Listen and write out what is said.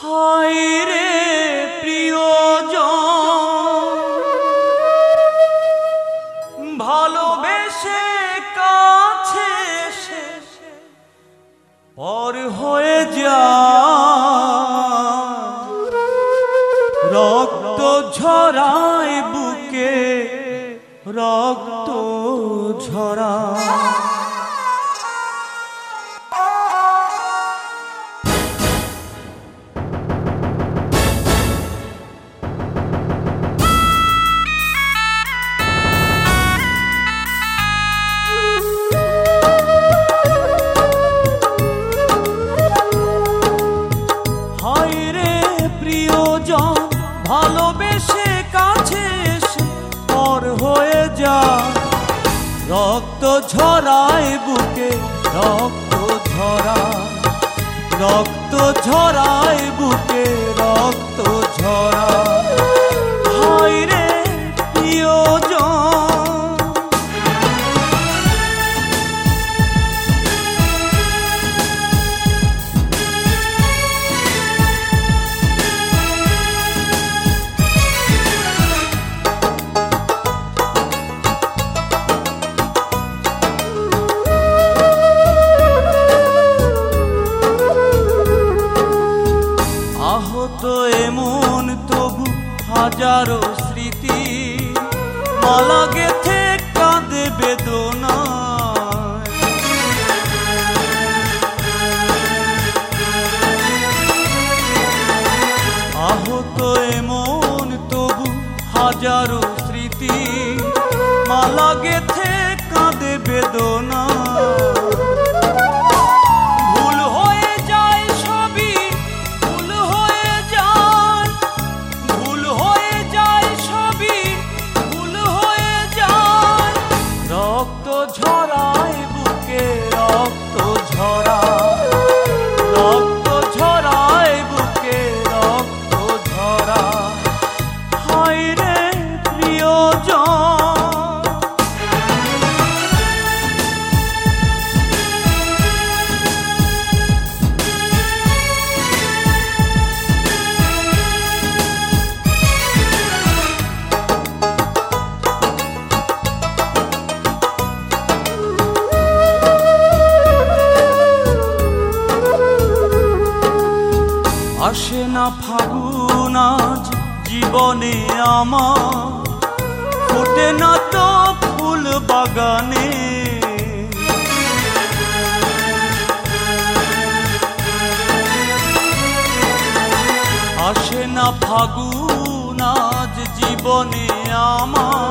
হায় রে প্রিয়জন, ভালোবেসে কাছে এসে পর হয়ে যায়, রক্ত ঝরায় বুকে রক্ত ঝরায়। ভালোবেসে কাছে এসে পর হয়ে যায়, রক্ত ঝরায় বুকে রক্ত ঝরায়, রক্ত ঝরায় বুকে রক্ত ঝরায়। হায় রে প্রিয়জন, তো এমন তবু হাজারো স্মৃতি মালা গেথে কাঁদে বেদনায়। আহত এমন তবু হাজারো স্মৃতি মালা গেথে কাঁদে বেদনায়। রক্ত ঝরায় বুকে রক্ত ঝরায়, রক্ত ঝরায় বুকে রক্ত ঝরায়। হায় রে প্রিয়জন, আসে না ফাগুন আজ জীবনে আমার, ফোটে না তো ফুল বাগানে। আসে না ফাগুন আজ জীবনে আমার,